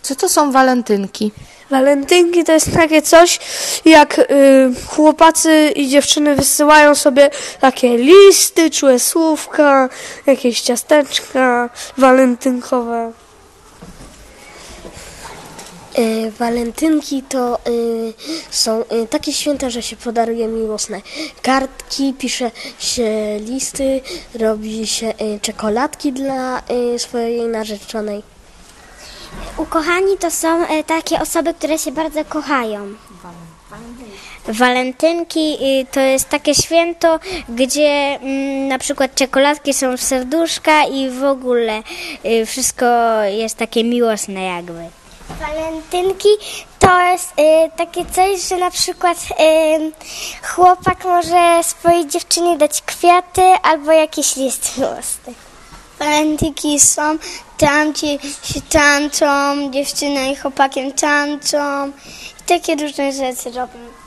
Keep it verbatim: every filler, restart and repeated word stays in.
Co to są walentynki? Walentynki to jest takie coś, jak y, chłopacy i dziewczyny wysyłają sobie takie listy, czułe słówka, jakieś ciasteczka walentynkowe. Y, walentynki to y, są y, takie święta, że się podaruje miłosne kartki, pisze się listy, robi się y, czekoladki dla y, swojej narzeczonej. Ukochani to są y, takie osoby, które się bardzo kochają. Walentynki y, to jest takie święto, gdzie mm, na przykład czekoladki są w serduszka i w ogóle y, wszystko jest takie miłosne jakby. Walentynki to jest y, takie coś, że na przykład y, chłopak może swojej dziewczynie dać kwiaty albo jakiś list miłosny. Walentynki są tam, gdzie się tańczą, dziewczyna i chłopakiem tańczą i takie różne rzeczy robią.